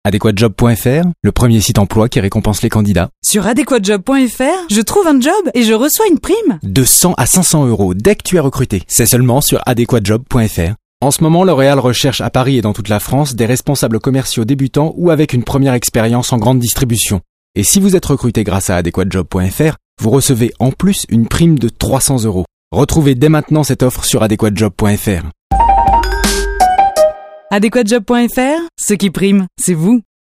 Adéquatjob.fr, le premier site emploi qui récompense les candidats. Sur adéquatjob.fr, je trouve un job et je reçois une prime. De 100 à 500 euros dès que tu es recruté. C'est seulement sur adéquatjob.fr. En ce moment, L'Oréal recherche à Paris et dans toute la France des responsables commerciaux débutants ou avec une première expérience en grande distribution. Et si vous êtes recruté grâce à adéquatjob.fr, vous recevez en plus une prime de 300 euros. Retrouvez dès maintenant cette offre sur adéquatjob.fr. Adéquatjob.fr, ce qui prime, c'est vous.